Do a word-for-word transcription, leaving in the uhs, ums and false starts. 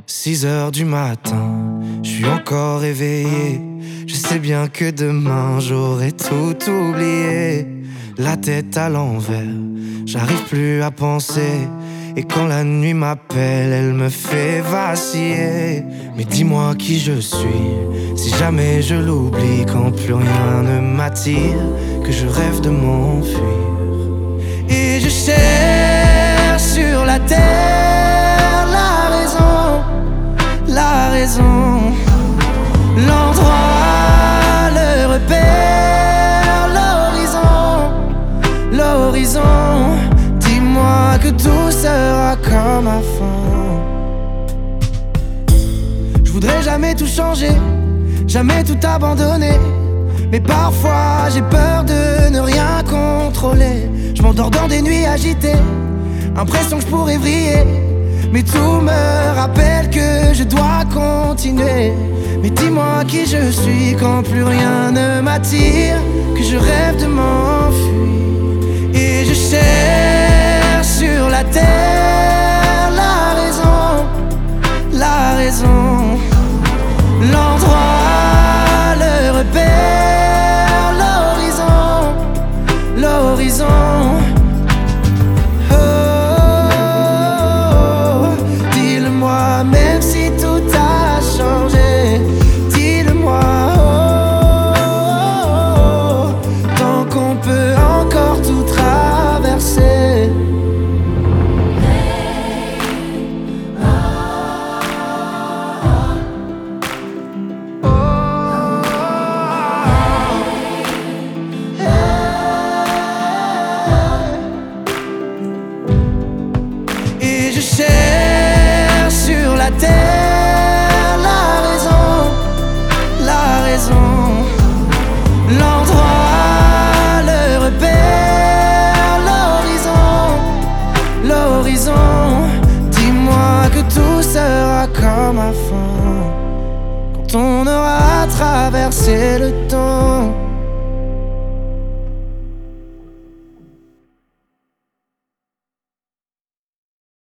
Six heures du matin, je suis encore éveillé. Je sais bien que demain j'aurai tout oublié. La tête à l'envers, j'arrive plus à penser. Et quand la nuit m'appelle, elle me fait vaciller. Mais dis-moi qui je suis, si jamais je l'oublie. Quand plus rien ne m'attire, que je rêve de m'enfuir. Et je cherche sur la terre la raison, la raison, l'endroit, le repère, l'horizon, l'horizon. Dis-moi que tout sera comme avant. Je voudrais jamais tout changer, jamais tout abandonner. Mais parfois j'ai peur de ne rien contrôler. Je m'endors dans des nuits agitées, impression que je pourrais vriller. Mais tout me rappelle que je dois continuer. Mais dis-moi qui je suis quand plus rien ne m'attire, que je rêve de m'enfuir. Et je cherche sur la terre la raison, la raison, l'endroit, le repère, l'horizon, l'horizon. Même si tout a changé, dis-le-moi, oh, oh, oh, tant qu'on peut encore tout traverser. Oh, hey. Et je cherche sur la terre la raison, la raison, l'endroit, le repère, l'horizon, l'horizon. Dis-moi que tout sera comme avant, quand on aura traversé le temps.